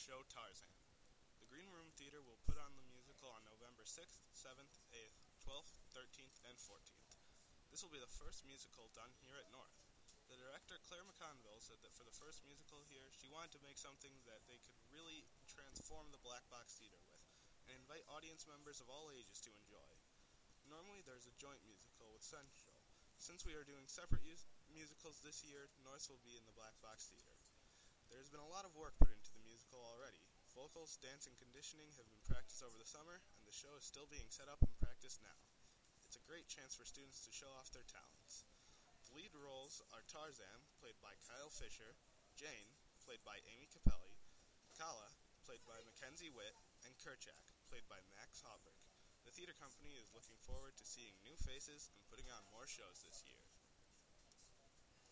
show Tarzan. The Green Room Theater will put on the musical on November 6th, 7th, 8th, 12th, 13th, and 14th. This will be the first musical done here at North. The director, Claire McConville, said that for the first musical here, she wanted to make something that they could really transform the Black Box Theater with, and invite audience members of all ages to enjoy. Normally there's a joint musical with Central. Since we are doing separate musicals this year, North will be in the Black Box Theater. There has been a lot of work put into the musical already. Vocals, dance, and conditioning have been practiced over the summer, and the show is still being set up and practiced now. It's a great chance for students to show off their talents. The lead roles are Tarzan, played by Kyle Fisher, Jane, played by Amy Capelli, Kala, played by Mackenzie Witt, and Kerchak, played by Max Hauberg. The theater company is looking forward to seeing new faces and putting on more shows this year.